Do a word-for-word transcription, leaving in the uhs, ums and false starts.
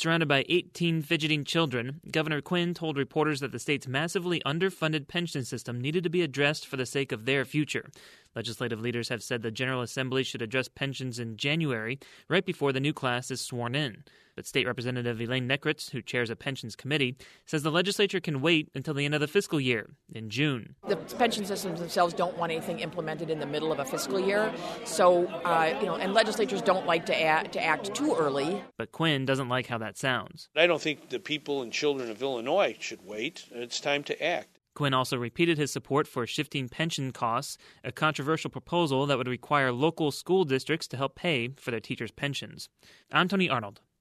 Surrounded by eighteen fidgeting children, Governor Quinn told reporters that the state's massively underfunded pension system needed to be addressed for the sake of their future. Legislative leaders have said the General Assembly should address pensions in January, right before the new class is sworn in. But State Representative Elaine Neckritz, who chairs a pensions committee, says the legislature can wait until the end of the fiscal year, in June. The pension systems themselves don't want anything implemented in the middle of a fiscal year, so, uh, you know, and legislatures don't like to act, to act too early. But Quinn doesn't like how that sounds. I don't think the people and children of Illinois should wait. It's time to act. Quinn also repeated his support for shifting pension costs, a controversial proposal that would require local school districts to help pay for their teachers' pensions. I'm Tony Arnold.